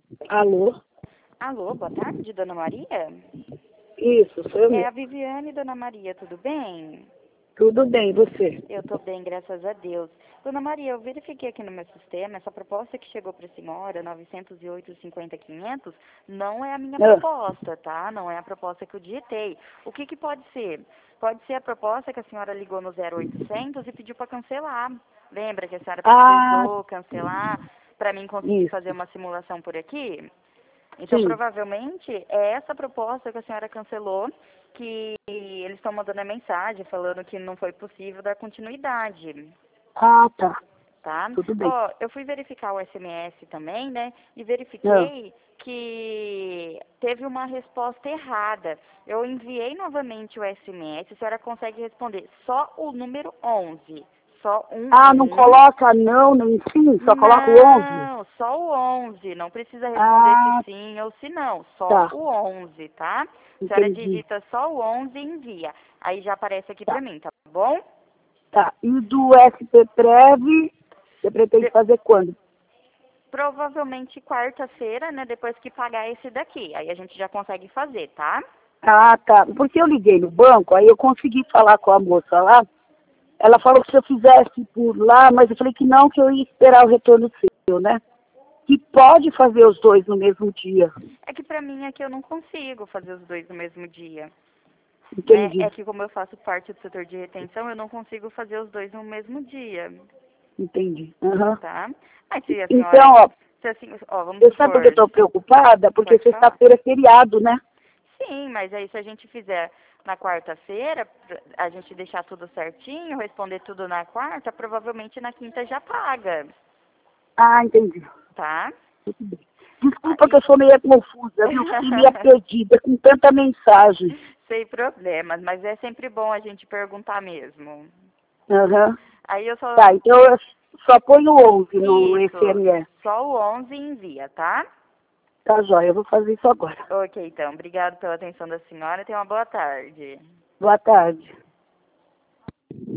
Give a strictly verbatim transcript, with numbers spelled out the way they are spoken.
Alô? Alô, boa tarde, Dona Maria? Isso, sou eu É a mesmo. Viviane, Dona Maria, tudo bem? Tudo bem, e você? Eu tô bem, graças a Deus. Dona Maria, eu verifiquei aqui no meu sistema, essa proposta que chegou para a senhora, novecentos e oito, cinquenta, quinhentos, não é a minha Ah, proposta, tá? Não é a proposta que eu digitei. O que que pode ser? Pode ser a proposta que a senhora ligou no zero oitocentos e pediu para cancelar. Lembra que a senhora ah, precisou cancelar para mim conseguir fazer isso. uma simulação por aqui? Então, Sim. provavelmente, é essa proposta que a senhora cancelou, que eles estão mandando a mensagem falando que não foi possível dar continuidade, Ah, tá. tá? Tudo bem. Ó, eu fui verificar o S M S também, né? E Ah, verifiquei que teve uma resposta errada. Eu enviei novamente o S M S, a senhora consegue responder só o número onze. Só um ah, não um. coloca não, nem sim, só coloca o onze. Não, só o onze. Não precisa responder se Ah, sim ou se não. Só tá. o onze, tá? A senhora Entendi. digita só o onze e envia. Aí já aparece aqui pra Tá, mim, tá bom? tá. E do S P Prev, você pretende De- fazer quando? provavelmente quarta-feira, né? Depois que pagar esse daqui. Aí a gente já consegue fazer, tá? Ah, tá. Porque eu liguei no banco, aí eu consegui falar com a moça lá. Ela falou que se eu fizesse por lá, mas eu falei que não, que eu ia esperar o retorno seu, né? Que pode fazer os dois no mesmo dia. É que pra mim aqui eu não consigo fazer os dois no mesmo dia, né? Entendi, É que como eu faço parte do setor de retenção, eu não consigo fazer os dois no mesmo dia, entendi. Aham. tá? Mas se a senhora, Então, ó, se assim, ó, vamos eu sabe por que eu supor, tô preocupada? Porque pode falar. sexta-feira é feriado, né? Sim, mas aí se a gente fizer na quarta-feira, a gente deixar tudo certinho, responder tudo na quarta, provavelmente na quinta já paga, Ah, entendi. tá? Desculpa que eu Aí, sou meio confusa, viu? Fiquei meio perdida com tanta mensagem. sem problemas, mas é sempre bom a gente perguntar mesmo. Aham. Aí eu só, Tá, então eu só ponho onze no isso, S M S. só o onze envia, tá? Tá, joia, eu vou fazer isso agora. Ok, então, obrigado pela atenção da senhora, tenha uma boa tarde. Boa tarde.